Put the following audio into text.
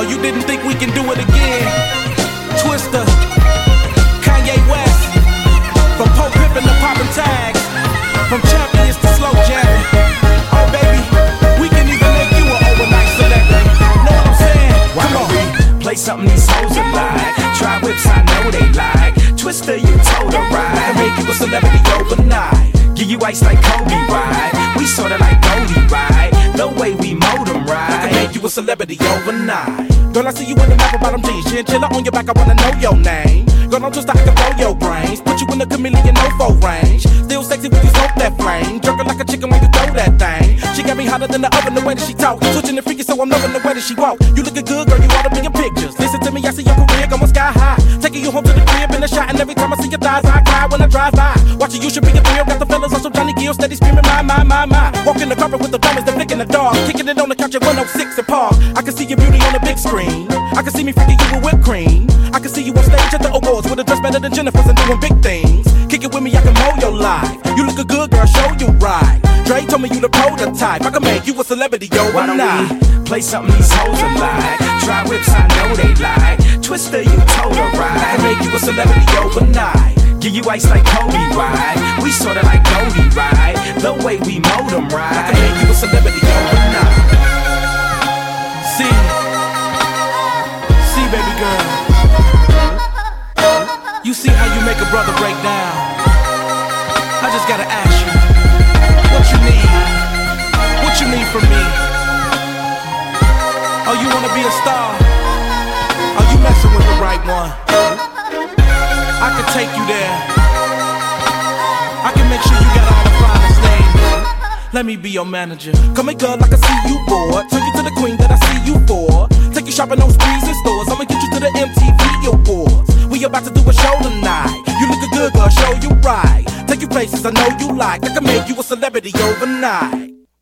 Oh, you didn't think we can do it again? Twister, Kanye West, from Pope Pippin to poppin' tags, from champions to slow jamming. Oh baby, we can even make you an overnight celebrity. Know what I'm saying? Why don't we play something these hoes are like? Try whips, I know they like. Twister, you told her right. I make you a celebrity overnight. Give you ice like Kobe, right? We sorta like Goldie, right? The way we mold them, right? I can make you a celebrity overnight. Girl, I see you in the map bottom jeans, chinchilla on your back, I wanna know your name. Girl, I'm just I can blow your brains, put you in the chameleon no-fo range. Still sexy when you smoke that flame, jerking like a chicken when you throw that thing. She got me hotter than the oven, the way that she talk, switching the freaky, so I'm loving the way that she walk. You looking good, girl, you oughta be in pictures. Listen to me, I see your career going sky high, taking you home to the crib in a shot, and every time I see your thighs, I cry when I drive by. Watching you should be a thrill, got the fellas on some Johnny Gill, steady screaming my. Walking the carpet with the drummers, they're flicking the dog, kicking it on the couch at 106 and Park. I can see your beauty on the big screen. I can see me freaking you with whipped cream. I can see you on stage at the awards with a dress better than Jennifer's and doing big things. Kick it with me, I can mold your life. You look a good girl, show you right. Dre told me you the prototype. I can make you a celebrity overnight. Why don't we play something these hoes are like? Try whips, I know they like. Twister, you told her right. I can make you a celebrity overnight. Give you ice like Kobe, right? We sorta like Goldie, right? The way we mold them, right? I can make you a celebrity overnight. See, baby girl, you see how you make a brother break down. I just gotta ask you, what you need? What you need from me? Oh, you wanna be a star? Oh, you messing with the right one. I can take you there. I can make sure you got all the finest things. Let me be your manager. Come here, girl, I can see you bored. Turn you to the queen that I see you for. Take you shopping on sprees and stores. I'ma get you to the MTV awards. We about to do a show tonight. You lookin' good, girl, show you right. Take you places I know you like. I can make you a celebrity overnight.